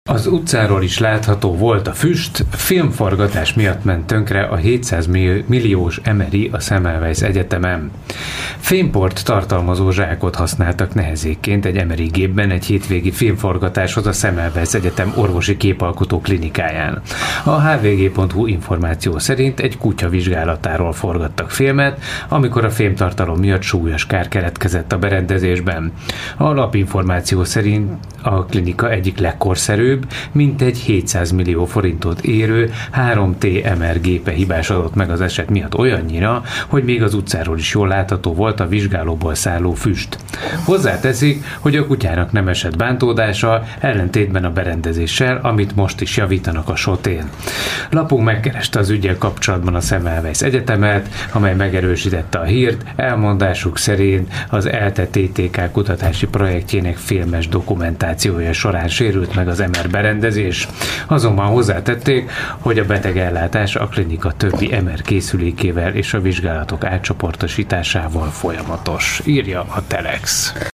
Az utcáról is látható volt a füst, filmforgatás miatt ment tönkre a 700 milliós MRI a Semmelweis Egyetemen. Fémport tartalmazó zsákot használtak nehezékként egy MRI gépben egy hétvégi filmforgatáshoz a Semmelweis Egyetem orvosi képalkotó klinikáján. A hvg.hu információ szerint egy kutya vizsgálatáról forgattak filmet, amikor a fémtartalom miatt súlyos kár keletkezett a berendezésben. A lapinformáció szerint a klinika egyik legkorszerűbb, mintegy 700 millió forintot érő 3T MR gépe hibásodott meg az eset miatt olyannyira, hogy még az utcáról is jól látható volt a vizsgálóból szálló füst. Hozzáteszik, hogy a kutyának nem esett bántódása, ellentétben a berendezéssel, amit most is javítanak a SOT-én. Lapunk megkereste az üggyel kapcsolatban a Semmelweis Egyetemet, amely megerősítette a hírt, elmondásuk szerint az ELTE TTK kutatási projektjének filmes dokumentációja során sérült meg az MR berendezés. Azonban hozzátették, hogy a betegellátás a klinika többi MR készülékével és a vizsgálatok átcsoportosításával folyamatos, írja a Telex.